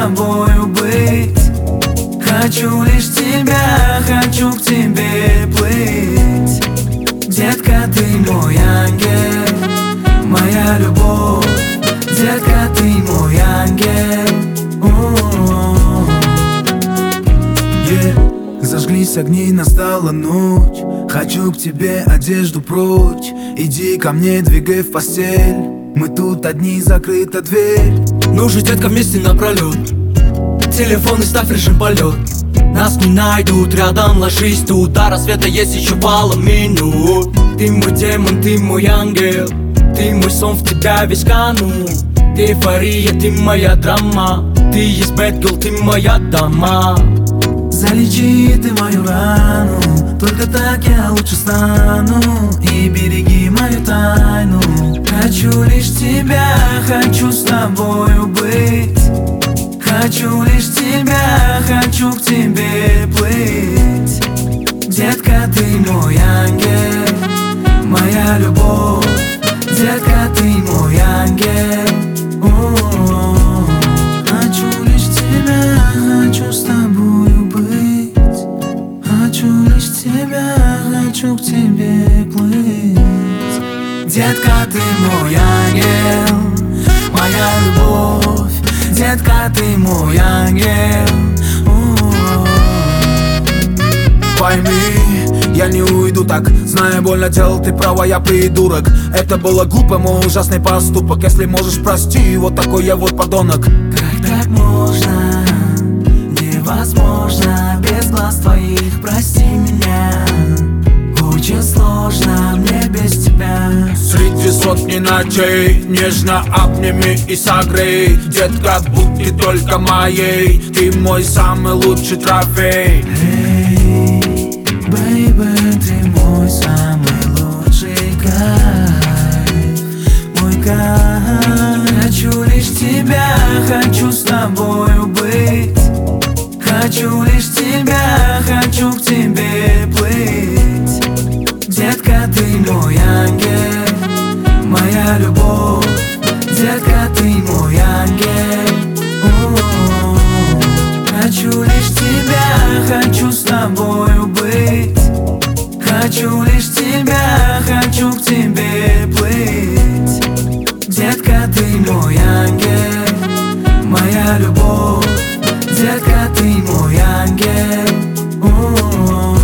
тобою быть. Хочу лишь тебя, хочу к тебе плыть. Детка, ты мой ангел, моя любовь. Детка, ты мой ангел. Зажглись огни, настала ночь. Хочу к тебе одежду прочь. Иди ко мне, двигай в постель. Мы тут одни, закрыта дверь. Ну же, детка, вместе напролет. Телефон и ставь режим полет. Нас не найдут, рядом ложись тут. До рассвета есть еще валом минут. Ты мой демон, ты мой ангел. Ты мой сон, в тебя весь кану. Ты эйфория, ты моя драма. Ты есть bad girl, ты моя дама. Залечи ты мою рану, только так я лучше стану. И береги мою тайну. Хочу лишь тебя, хочу с тобою быть. Хочу лишь тебя, хочу к тебе плыть. Детка, ты мой ангел, моя любовь. Детка, ты мой ангел. Хочу лишь тебя, хочу с тобою быть. Хочу лишь тебя, хочу к тебе плыть. Детка, ты мой ангел, моя любовь. Детка, ты мой ангел. Пойми, я не уйду так. Знаю, больно делал, ты права, я придурок. Это было глупо, мой ужасный поступок. Если можешь, прости, вот такой я вот подонок. Как так можно? Невозможно без глаз твоих, прости меня. Очень сложно мне без тебя. Среди сотни ночей нежно обними и согрей. Детка, будь ты только моей. Ты мой самый лучший трофей. Эй, бэйбэ, ты мой самый лучший кайф. Мой кайф. Хочу лишь тебя, хочу с тобою быть. Хочу лишь тебя, хочу к тебе плыть. Детка, ты мой ангел, моя любовь. Детка, ты мой ангел. Хочу лишь тебя, хочу с тобою быть. Хочу лишь тебя, хочу к тебе плыть. Детка, ты мой ангел, моя любовь. Детка, ты мой ангел.